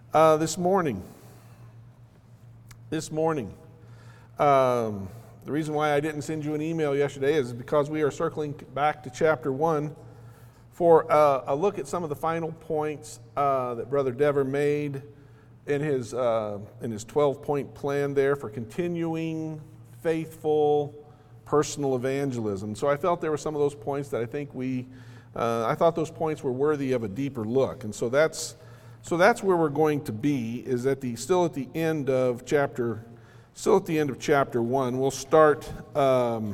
This morning, the reason why I didn't send you an email yesterday is because we are circling back to chapter 1 for a look at some of the final points that Brother Dever made in his 12-point plan there for continuing faithful personal evangelism. So I felt there were some of those points that I think I thought those points were worthy of a deeper look, and so that's where we're going to be. Is still at the end of chapter 1. We'll start on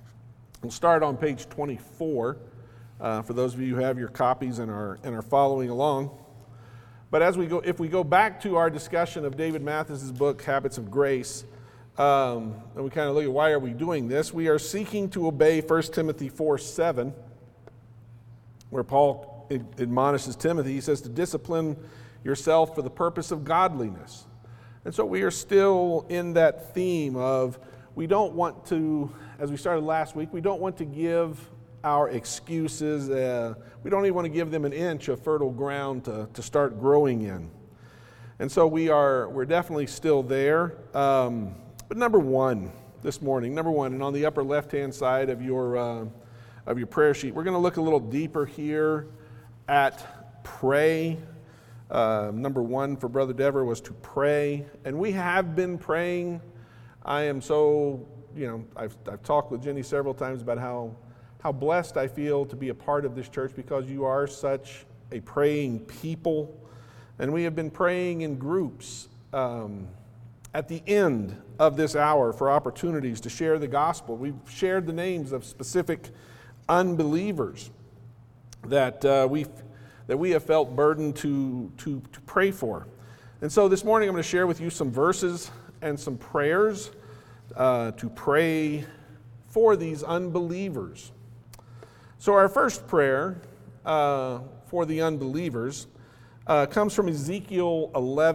page 24. For those of you who have your copies and are following along. But if we go back to our discussion of David Mathis's book, Habits of Grace, and we kind of look at why are we doing this, we are seeking to obey 1 Timothy 4:7, where Paul admonishes Timothy. He says to discipline yourself for the purpose of godliness. And so we are still in that theme of we don't want to, as we started last week, we don't want to give our excuses, we don't even want to give them an inch of fertile ground to start growing in. And so we're definitely still there. But number one, and on the upper left-hand side of your prayer sheet, we're going to look a little deeper here at pray. Number one for Brother Dever was to pray, and we have been praying. I am so, I've talked with Jenny several times about how blessed I feel to be a part of this church because you are such a praying people. And we have been praying in groups at the end of this hour for opportunities to share the gospel. We've shared the names of specific unbelievers that we have felt burdened to pray for. And so this morning I'm going to share with you some verses and some prayers to pray for these unbelievers. So our first prayer for the unbelievers comes from Ezekiel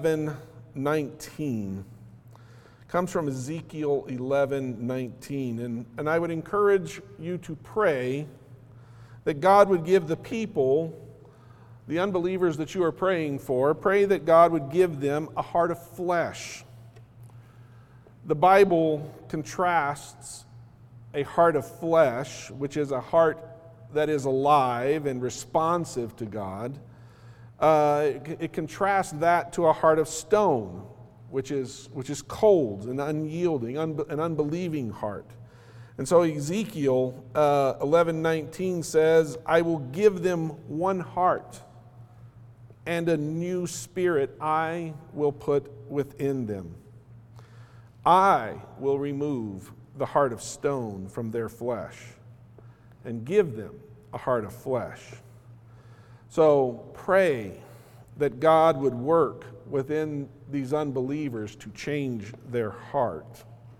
11:19. Comes from Ezekiel 11:19, and I would encourage you to pray that God would give the people, the unbelievers that you are praying for, pray that God would give them a heart of flesh. The Bible contrasts a heart of flesh, which is a heart that is alive and responsive to God. It contrasts that to a heart of stone, which is cold and unyielding, an unbelieving heart. And so Ezekiel 11:19 says, I will give them one heart, and a new spirit I will put within them. I will remove the heart of stone from their flesh and give them a heart of flesh. So pray that God would work within these unbelievers to change their heart.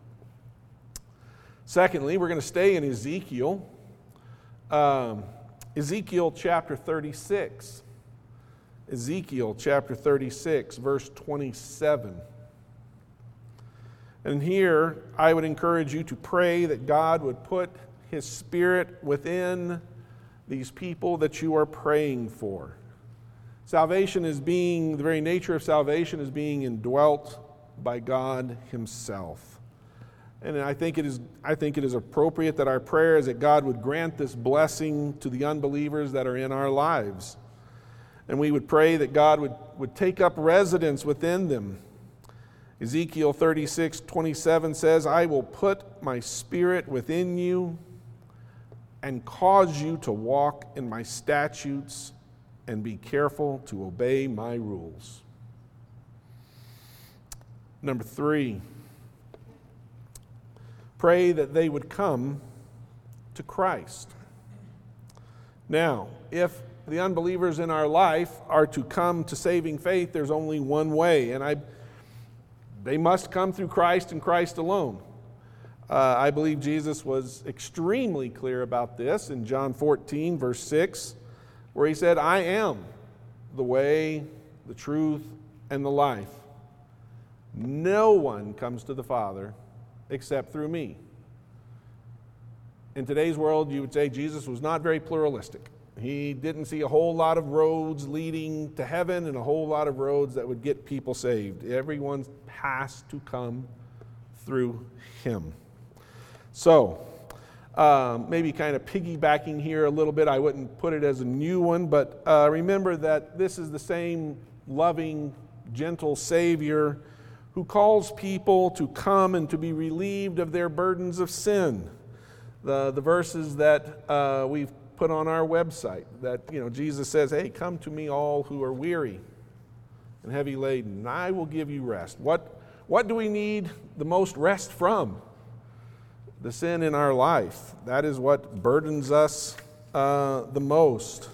Secondly, we're going to stay in Ezekiel. Ezekiel chapter 36. Ezekiel chapter 36, verse 27. And here, I would encourage you to pray that God would put His Spirit within these people that you are praying for. The very nature of salvation is being indwelt by God Himself. And I think it is appropriate that our prayer is that God would grant this blessing to the unbelievers that are in our lives. And we would pray that God would take up residence within them. Ezekiel 36:27 says, I will put my spirit within you and cause you to walk in my statutes and be careful to obey my rules. Number 3, pray that they would come to Christ. Now, if the unbelievers in our life are to come to saving faith, there's only one way, and they must come through Christ and Christ alone. I believe Jesus was extremely clear about this in John 14, verse 6, where He said, I am the way, the truth, and the life. No one comes to the Father except through me. In today's world, you would say Jesus was not very pluralistic. He didn't see a whole lot of roads leading to heaven and a whole lot of roads that would get people saved. Everyone has to come through him. So, maybe kind of piggybacking here a little bit, I wouldn't put it as a new one, but remember that this is the same loving, gentle Savior who calls people to come and to be relieved of their burdens of sin. The verses that we've put on our website, that Jesus says, hey, come to me all who are weary and heavy laden, and I will give you rest. What do we need the most rest from? The sin in our life. That is what burdens us the most.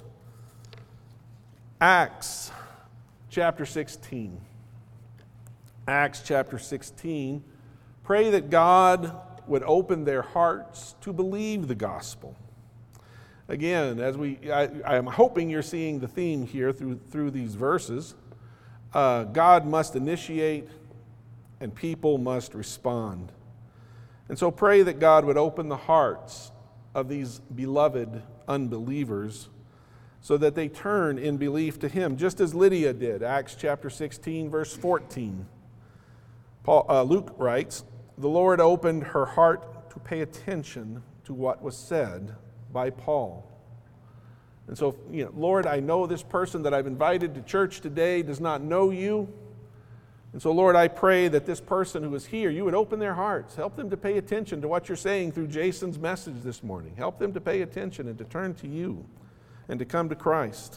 Acts chapter 16. Acts chapter 16. Pray that God would open their hearts to believe the gospel. Again, as I'm hoping you're seeing the theme here through these verses. God must initiate and people must respond. And so pray that God would open the hearts of these beloved unbelievers so that they turn in belief to him, just as Lydia did. Acts chapter 16, verse 14. Luke writes, the Lord opened her heart to pay attention to what was said by Paul. And so, Lord, I know this person that I've invited to church today does not know you. And so, Lord, I pray that this person who is here, you would open their hearts. Help them to pay attention to what you're saying through Jason's message this morning. Help them to pay attention and to turn to you and to come to Christ.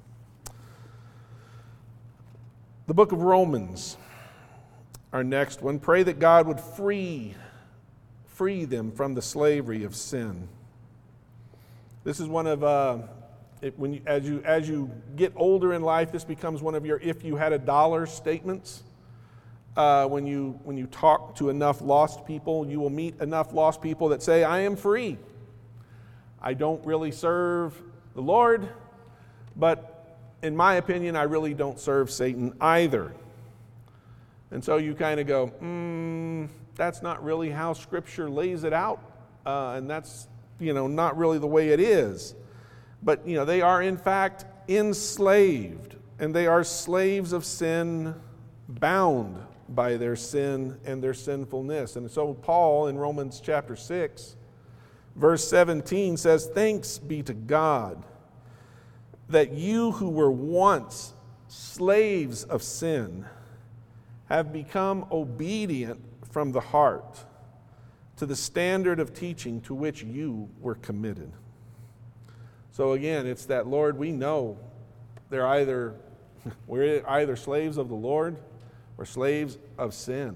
The book of Romans, our next one. Pray that God would free them from the slavery of sin. This is one of, as you get older in life, this becomes one of your if you had a dollar statements. When you talk to enough lost people, you will meet enough lost people that say, I am free. I don't really serve the Lord, but in my opinion, I really don't serve Satan either. And so you kind of go, that's not really how Scripture lays it out, and that's, not really the way it is. But, they are in fact enslaved, and they are slaves of sin, bound by their sin and their sinfulness. And so Paul in Romans chapter 6, verse 17 says, thanks be to God that you who were once slaves of sin have become obedient from the heart to the standard of teaching to which you were committed. So again, it's that, Lord, we know we're either slaves of the Lord or slaves of sin.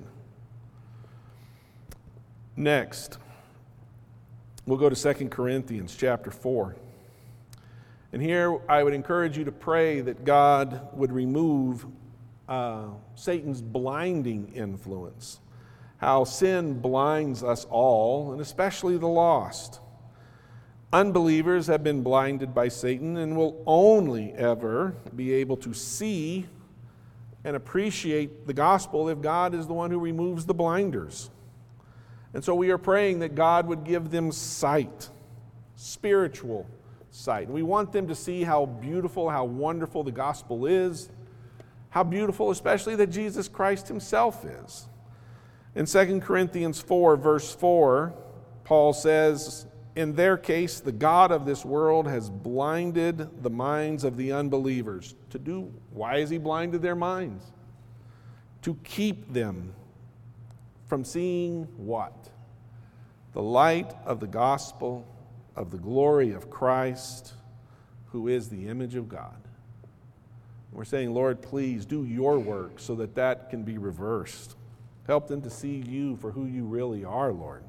Next, we'll go to 2 Corinthians chapter 4. And here I would encourage you to pray that God would remove Satan's blinding influence. How sin blinds us all, and especially the lost. Unbelievers have been blinded by Satan and will only ever be able to see and appreciate the gospel if God is the one who removes the blinders. And so we are praying that God would give them sight, spiritual sight. We want them to see how beautiful, how wonderful the gospel is, how beautiful especially that Jesus Christ himself is. In 2 Corinthians 4, verse 4, Paul says, in their case, the God of this world has blinded the minds of the unbelievers. Why has he blinded their minds? To keep them from seeing what? The light of the gospel of the glory of Christ, who is the image of God. We're saying, Lord, please do your work so that can be reversed. Help them to see you for who you really are, Lord.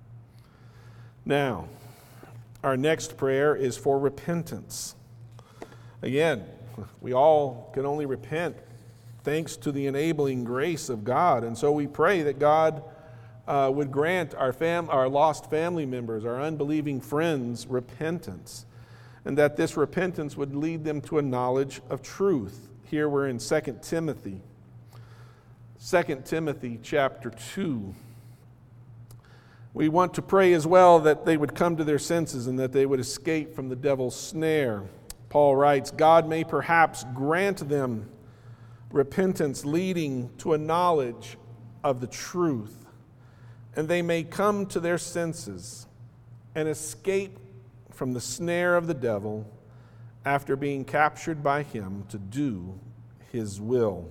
Now, our next prayer is for repentance. Again, we all can only repent thanks to the enabling grace of God. And so we pray that God would grant our lost family members, our unbelieving friends, repentance. And that this repentance would lead them to a knowledge of truth. Here we're in 2 We want to pray as well that they would come to their senses and that they would escape from the devil's snare. Paul writes, God may perhaps grant them repentance leading to a knowledge of the truth, and they may come to their senses and escape from the snare of the devil after being captured by him to do his will.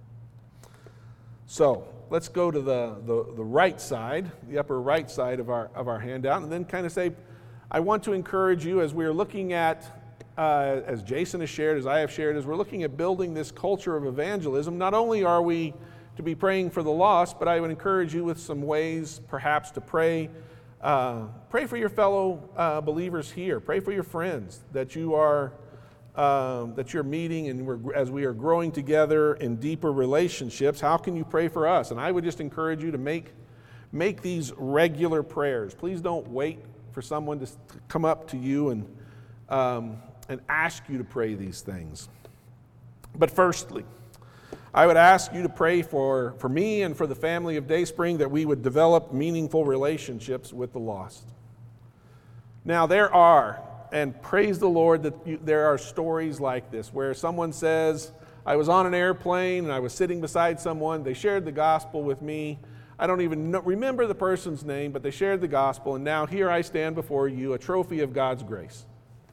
So let's go to the right side, the upper right side of our handout, and then kind of say, I want to encourage you as we're looking at, as Jason has shared, as I have shared, as we're looking at building this culture of evangelism, not only are we to be praying for the lost, but I would encourage you with some ways perhaps to pray. Pray for your fellow believers here. Pray for your friends that you are that you're meeting, and as we are growing together in deeper relationships. How can you pray for us? And I would just encourage you to make these regular prayers. Please don't wait for someone to come up to you and ask you to pray these things. But firstly, I would ask you to pray for me and for the family of Dayspring that we would develop meaningful relationships with the lost. Now there are, and praise the Lord that there are stories like this where someone says, I was on an airplane and I was sitting beside someone, they shared the gospel with me. I don't even remember the person's name, but they shared the gospel, and now here I stand before you, a trophy of God's grace.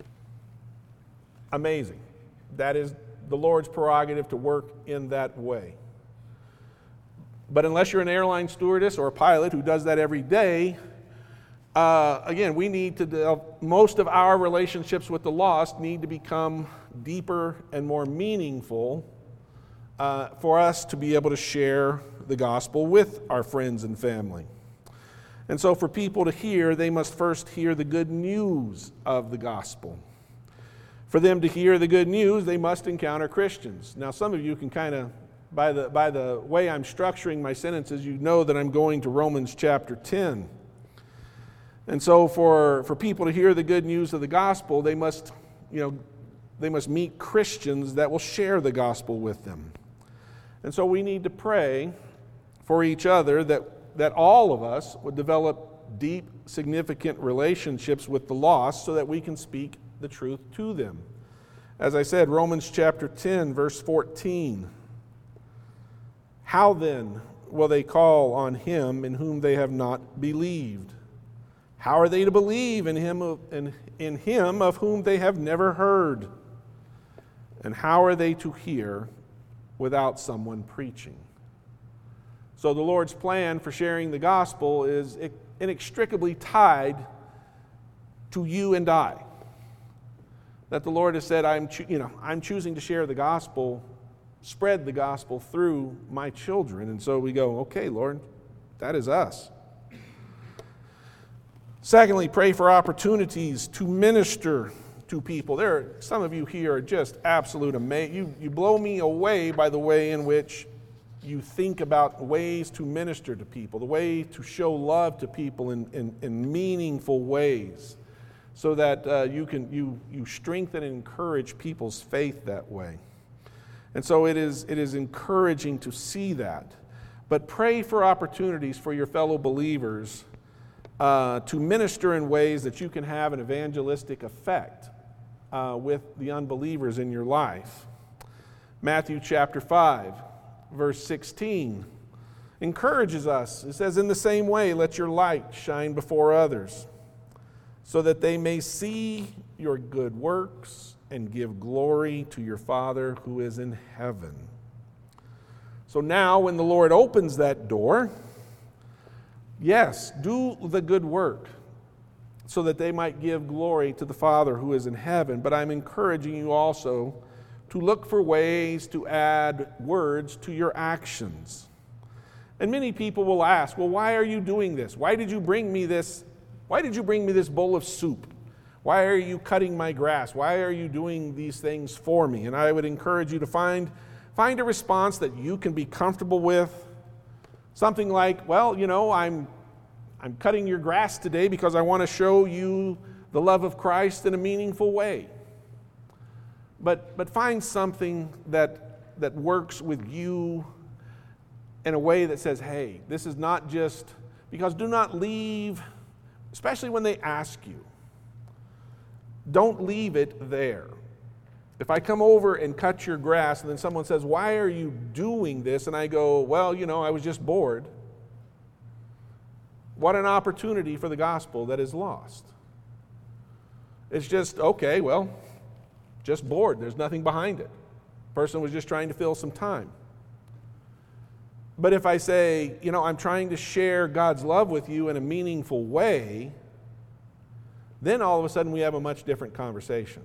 Amazing. That is the Lord's prerogative to work in that way. But unless you're an airline stewardess or a pilot who does that every day, again, we need to, most of our relationships with the lost need to become deeper and more meaningful for us to be able to share the gospel with our friends and family. And so for people to hear, they must first hear the good news of the gospel. For them to hear the good news, they must encounter Christians. Now, some of you can kind of, by the way I'm structuring my sentences, you know that I'm going to Romans chapter 10. And so for people to hear the good news of the gospel, they must meet Christians that will share the gospel with them. And so we need to pray for each other that all of us would develop deep, significant relationships with the lost so that we can speak the truth to them. As I said, Romans chapter 10, verse 14. How then will they call on him in whom they have not believed? How are they to believe in him of whom they have never heard? And how are they to hear without someone preaching? So the Lord's plan for sharing the gospel is inextricably tied to you and I. That the Lord has said, I'm choosing to share the gospel, spread the gospel through my children. And so we go, okay, Lord, that is us. Secondly, pray for opportunities to minister to people. There are some of you here are just absolute amazing. You blow me away by the way in which you think about ways to minister to people, the way to show love to people in meaningful ways, so that you strengthen and encourage people's faith that way. And so it is encouraging to see that. But pray for opportunities for your fellow believers to minister in ways that you can have an evangelistic effect with the unbelievers in your life. Matthew chapter 5, verse 16 encourages us. It says, in the same way, let your light shine before others, so that they may see your good works and give glory to your Father who is in heaven. So now when the Lord opens that door, yes, do the good work so that they might give glory to the Father who is in heaven. But I'm encouraging you also to look for ways to add words to your actions. And many people will ask, well, why are you doing this? Why did you bring me this? Why did you bring me this bowl of soup? Why are you cutting my grass? Why are you doing these things for me? And I would encourage you to find a response that you can be comfortable with. Something like, well, I'm cutting your grass today because I want to show you the love of Christ in a meaningful way. But find something that works with you in a way that says, hey, this is not just Because do not leave, especially when they ask you, don't leave it there. If I come over and cut your grass and then someone says, why are you doing this? And I go, well, I was just bored. What an opportunity for the gospel that is lost. It's just, okay, well, just bored. There's nothing behind it. Person was just trying to fill some time. But if I say, I'm trying to share God's love with you in a meaningful way, then all of a sudden we have a much different conversation.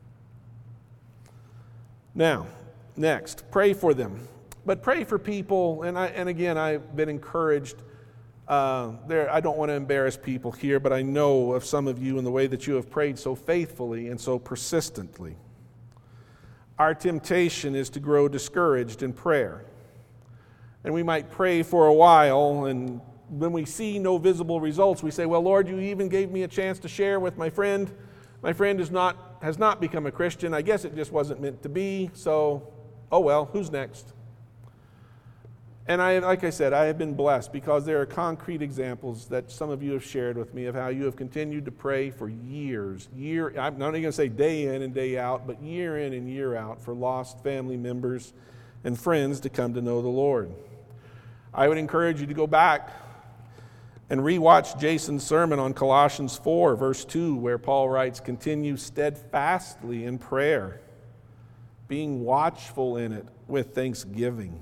Now, next, pray for them. But pray for people, and again, I've been encouraged. I don't want to embarrass people here, but I know of some of you in the way that you have prayed so faithfully and so persistently. Our temptation is to grow discouraged in prayer. And we might pray for a while, and when we see no visible results, we say, well, Lord, you even gave me a chance to share with my friend. My friend has not become a Christian. I guess it just wasn't meant to be, so, oh well, who's next? And like I said, I have been blessed because there are concrete examples that some of you have shared with me of how you have continued to pray for years. I'm not even going to say day in and day out, but year in and year out for lost family members and friends to come to know the Lord. I would encourage you to go back and rewatch Jason's sermon on Colossians 4, verse 2, where Paul writes, continue steadfastly in prayer, being watchful in it with thanksgiving.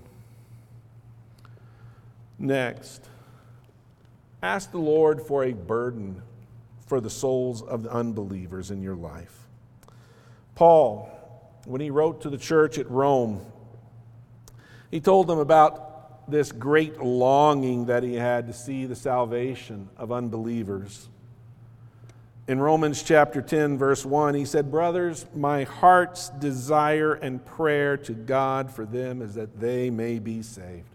Next, ask the Lord for a burden for the souls of the unbelievers in your life. Paul, when he wrote to the church at Rome, he told them about this great longing that he had to see the salvation of unbelievers. In Romans chapter 10, verse 1, he said, brothers, my heart's desire and prayer to God for them is that they may be saved.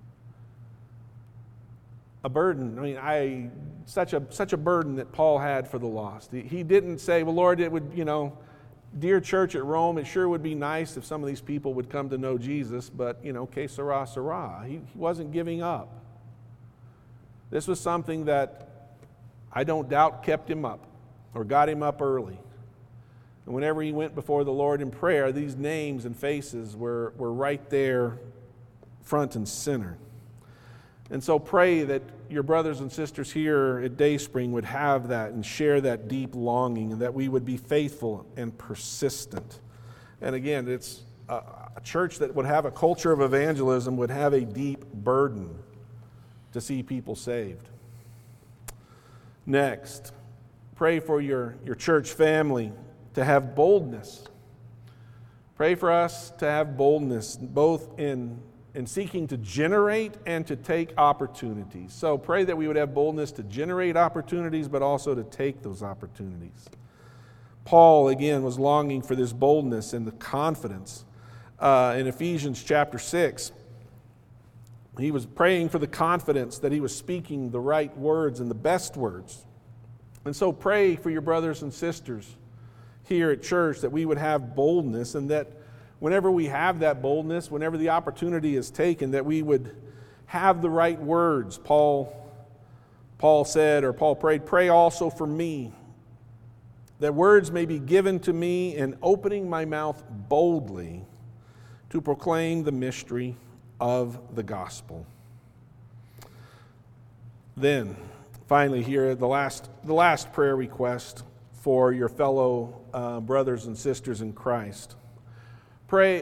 A burden. Such a burden that Paul had for the lost. He didn't say, well, Lord, it would, dear church at Rome, it sure would be nice if some of these people would come to know Jesus, but, que sera, sera. He wasn't giving up. This was something that I don't doubt kept him up or got him up early. And whenever he went before the Lord in prayer, these names and faces were right there, front and center. And so pray that your brothers and sisters here at Dayspring would have that and share that deep longing, and that we would be faithful and persistent. And again, it's a church that would have a culture of evangelism would have a deep burden to see people saved. Next, pray for your church family to have boldness. Pray for us to have boldness, both in seeking to generate and to take opportunities. So pray that we would have boldness to generate opportunities, but also to take those opportunities. Paul, again, was longing for this boldness and the confidence. In Ephesians chapter 6, he was praying for the confidence that he was speaking the right words and the best words. And so pray for your brothers and sisters here at church that we would have boldness, and that whenever we have that boldness, whenever the opportunity is taken, that we would have the right words. Paul said, or Paul prayed, pray also for me, that words may be given to me in opening my mouth boldly to proclaim the mystery of the gospel. Then, finally here, the last prayer request for your fellow brothers and sisters in Christ. Pray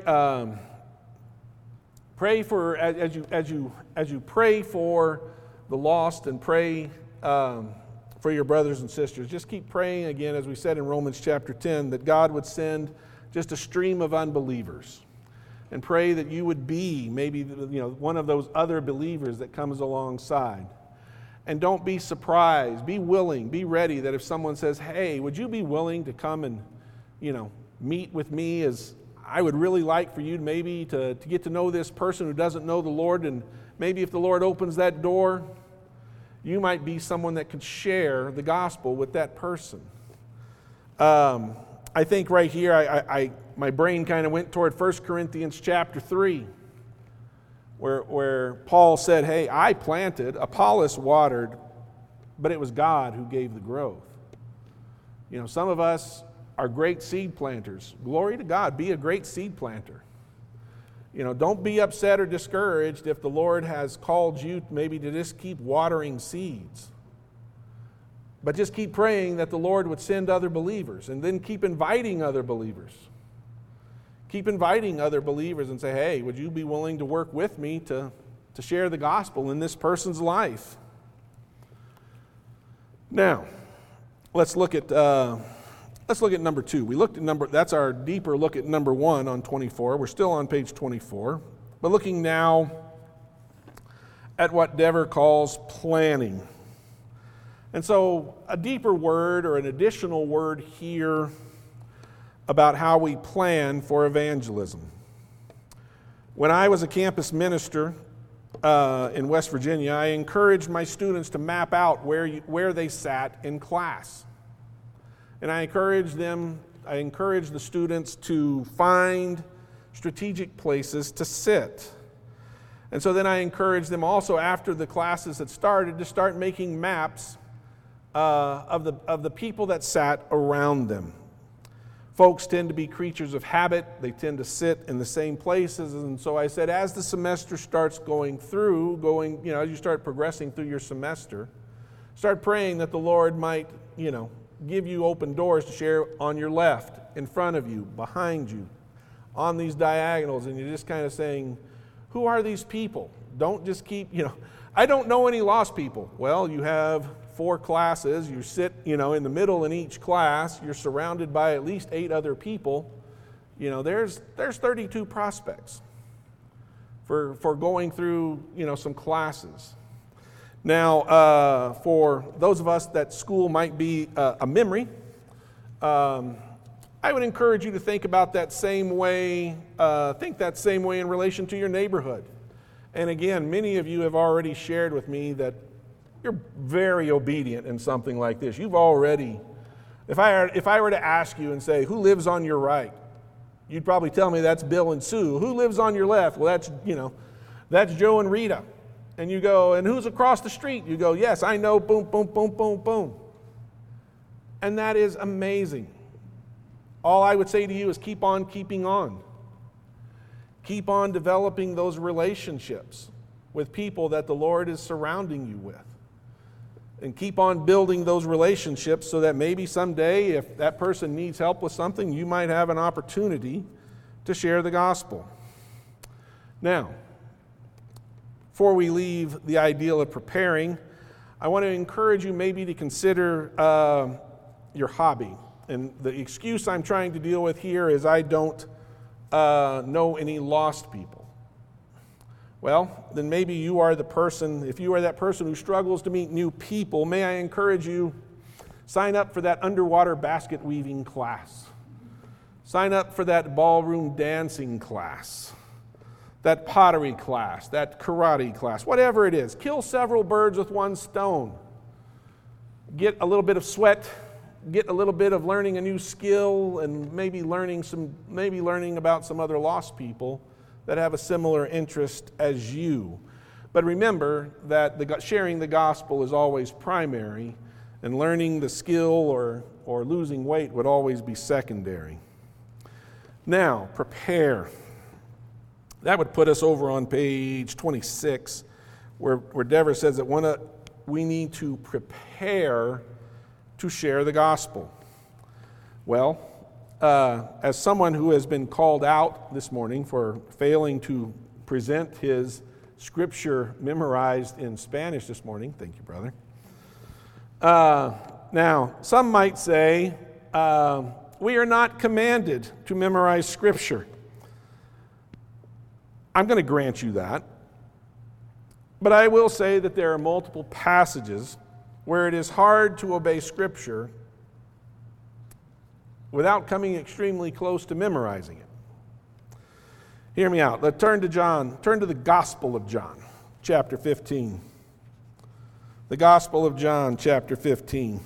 for as you pray for the lost, and pray for your brothers and sisters. Just keep praying again, as we said in Romans chapter 10, that God would send just a stream of unbelievers, and pray that you would be maybe one of those other believers that comes alongside. And don't be surprised. Be willing. Be ready that if someone says, "Hey, would you be willing to come and meet with me, as I would really like for you maybe to get to know this person who doesn't know the Lord, and maybe if the Lord opens that door, you might be someone that could share the gospel with that person." I think right here, my brain kind of went toward 1 Corinthians chapter 3, where Paul said, hey, I planted, Apollos watered, but it was God who gave the growth. You know, some of us are great seed planters. Glory to God, be a great seed planter. You know, don't be upset or discouraged if the Lord has called you maybe to just keep watering seeds. But just keep praying that the Lord would send other believers, and then keep inviting other believers. Keep inviting other believers and say, hey, would you be willing to work with me to share the gospel in this person's life? Now, let's look at number 2. We looked at that's our deeper look at number 1 on 24. We're still on page 24. But looking now at what Dever calls planning. And so a deeper word or an additional word here about how we plan for evangelism. When I was a campus minister in West Virginia, I encouraged my students to map out where they sat in class. And I encouraged the students to find strategic places to sit. And so then I encouraged them also, after the classes had started, to start making maps of the people that sat around them. Folks tend to be creatures of habit. They tend to sit in the same places. And so I said, as the semester starts as you start progressing through your semester, start praying that the Lord might, give you open doors to share on your left, in front of you, behind you, on these diagonals. And you're just kind of saying, who are these people? Don't just keep, I don't know any lost people. Well, you have 4 classes, you sit, in the middle in each class, you're surrounded by at least 8 other people. There's 32 prospects for going through, some classes. Now, for those of us that school might be a memory, I would encourage you to think about that same way, in relation to your neighborhood. And again, many of you have already shared with me that you're very obedient in something like this. You've already, if I were to ask you and say, who lives on your right? You'd probably tell me that's Bill and Sue. Who lives on your left? Well, that's Joe and Rita. And you go, and who's across the street? You go, yes, I know, boom, boom, boom, boom, boom. And that is amazing. All I would say to you is keep on keeping on. Keep on developing those relationships with people that the Lord is surrounding you with. And keep on building those relationships so that maybe someday, if that person needs help with something, you might have an opportunity to share the gospel. Now, before we leave the ideal of preparing, I want to encourage you maybe to consider your hobby. And the excuse I'm trying to deal with here is I don't know any lost people. Well, then maybe you are the person, if you are that person who struggles to meet new people, may I encourage you, sign up for that underwater basket weaving class. Sign up for that ballroom dancing class, that pottery class, that karate class, whatever it is. Kill several birds with one stone. Get a little bit of sweat, get a little bit of learning a new skill, and maybe learning about some other lost people that have a similar interest as you. But remember that sharing the gospel is always primary, and learning the skill or losing weight would always be secondary. Now, prepare. That would put us over on page 26, where Dever says that we need to prepare to share the gospel. Well, as someone who has been called out this morning for failing to present his scripture memorized in Spanish this morning, thank you, brother. Now, some might say, we are not commanded to memorize scripture. I'm going to grant you that. But I will say that there are multiple passages where it is hard to obey scripture without coming extremely close to memorizing it. Hear me out. Let's turn to the Gospel of John, chapter 15. The Gospel of John, chapter 15.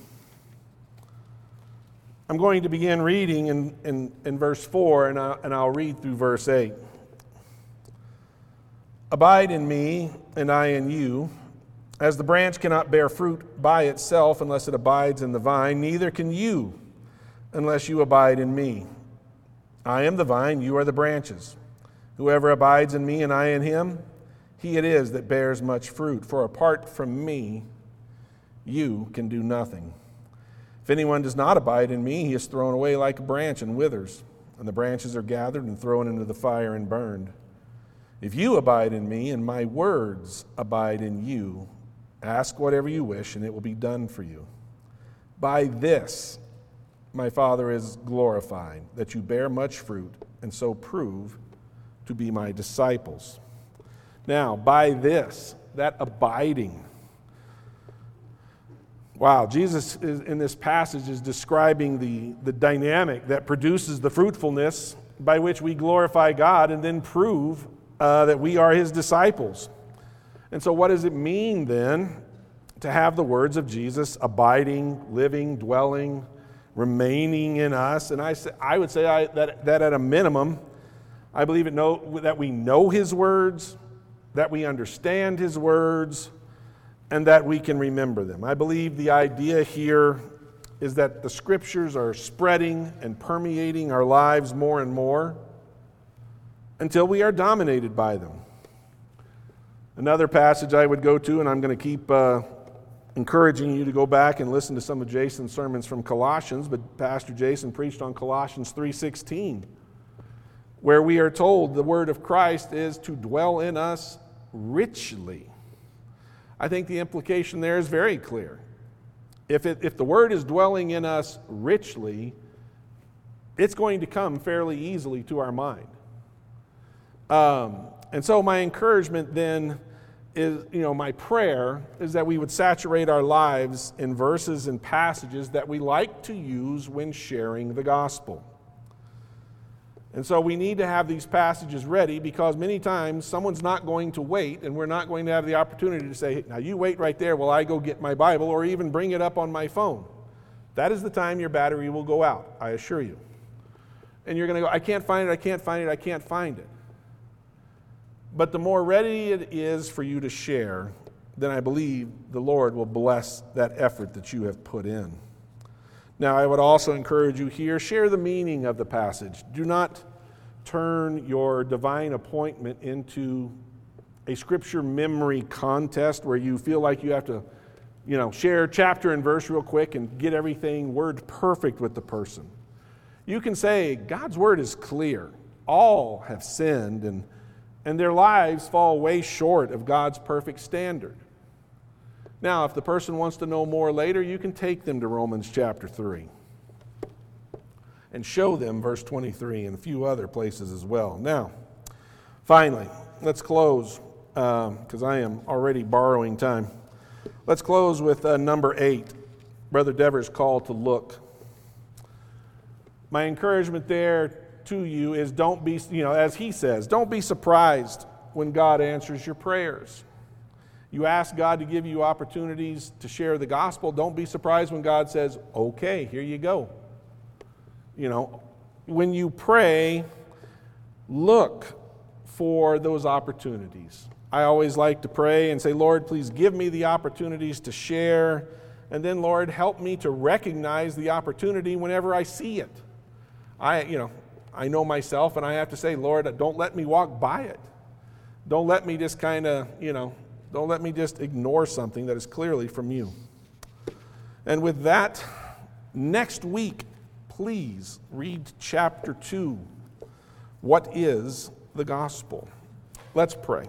I'm going to begin reading in verse 4, and I'll read through verse 8. Abide in me, and I in you. As the branch cannot bear fruit by itself unless it abides in the vine, neither can you unless you abide in me. I am the vine, you are the branches. Whoever abides in me and I in him, he it is that bears much fruit. For apart from me, you can do nothing. If anyone does not abide in me, he is thrown away like a branch and withers, and the branches are gathered and thrown into the fire and burned. If you abide in me and my words abide in you, ask whatever you wish and it will be done for you. By this my Father is glorified, that you bear much fruit and so prove to be my disciples. Now, by this, that abiding. Wow, Jesus in this passage is describing the dynamic that produces the fruitfulness by which we glorify God and then prove that we are his disciples. And so what does it mean then to have the words of Jesus abiding, living, dwelling, remaining in us? And I would say that at a minimum, I believe that we know his words, that we understand his words, and that we can remember them. I believe the idea here is that the scriptures are spreading and permeating our lives more and more until we are dominated by them. Another passage I would go to, and I'm going to keep encouraging you to go back and listen to some of Jason's sermons from Colossians, but Pastor Jason preached on Colossians 3:16, where we are told the word of Christ is to dwell in us richly. I think the implication there is very clear. If the word is dwelling in us richly, it's going to come fairly easily to our mind. And so my encouragement then is, my prayer is that we would saturate our lives in verses and passages that we like to use when sharing the gospel. And so we need to have these passages ready, because many times someone's not going to wait, and we're not going to have the opportunity to say, now you wait right there while I go get my Bible, or even bring it up on my phone. That is the time your battery will go out, I assure you. And you're going to go, I can't find it, I can't find it, I can't find it. But the more ready it is for you to share, then I believe the Lord will bless that effort that you have put in. Now, I would also encourage you here, share the meaning of the passage. Do not turn your divine appointment into a scripture memory contest where you feel like you have to, share chapter and verse real quick and get everything word perfect with the person. You can say, God's word is clear. All have sinned and their lives fall way short of God's perfect standard. Now, if the person wants to know more later, you can take them to Romans chapter 3 and show them verse 23 and a few other places as well. Now, finally, let's close, because I am already borrowing time. Let's close with number 8, Brother Devers' call to look. My encouragement there to you is don't be, as he says, don't be surprised when God answers your prayers. You ask God to give you opportunities to share the gospel. Don't be surprised when God says, okay, here you go. When you pray, look for those opportunities. I always like to pray and say, Lord, please give me the opportunities to share. And then, Lord, help me to recognize the opportunity whenever I see it. I know myself, and I have to say, Lord, don't let me walk by it. Don't let me just don't let me just ignore something that is clearly from you. And with that, next week, please read chapter 2. What is the gospel? Let's pray.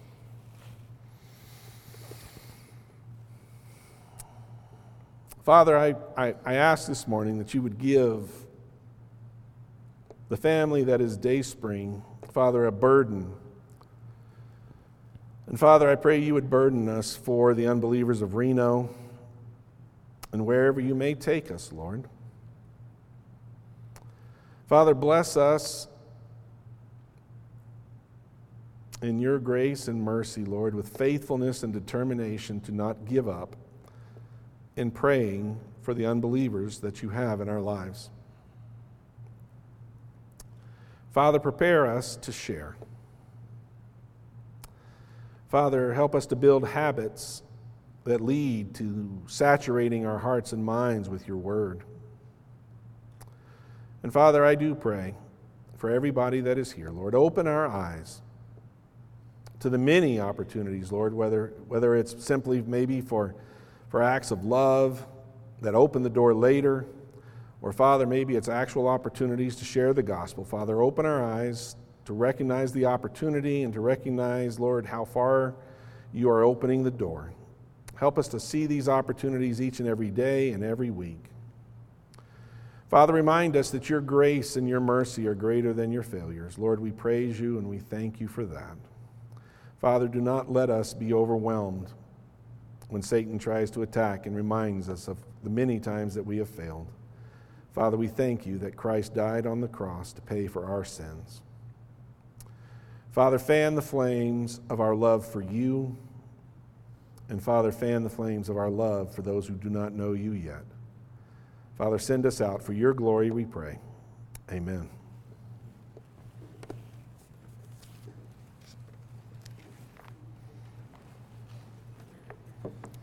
Father, I ask this morning that you would give the family that is Dayspring, Father, a burden. And Father, I pray you would burden us for the unbelievers of Reno and wherever you may take us, Lord. Father, bless us in your grace and mercy, Lord, with faithfulness and determination to not give up in praying for the unbelievers that you have in our lives. Father, prepare us to share. Father, help us to build habits that lead to saturating our hearts and minds with your word. And Father, I do pray for everybody that is here. Lord, open our eyes to the many opportunities, Lord, whether it's simply maybe for acts of love that open the door later, or Father, maybe it's actual opportunities to share the gospel. Father, open our eyes to recognize the opportunity and to recognize, Lord, how far you are opening the door. Help us to see these opportunities each and every day and every week. Father, remind us that your grace and your mercy are greater than your failures. Lord, we praise you and we thank you for that. Father, do not let us be overwhelmed when Satan tries to attack and reminds us of the many times that we have failed. Father, we thank you that Christ died on the cross to pay for our sins. Father, fan the flames of our love for you, and Father, fan the flames of our love for those who do not know you yet. Father, send us out for your glory, we pray. Amen.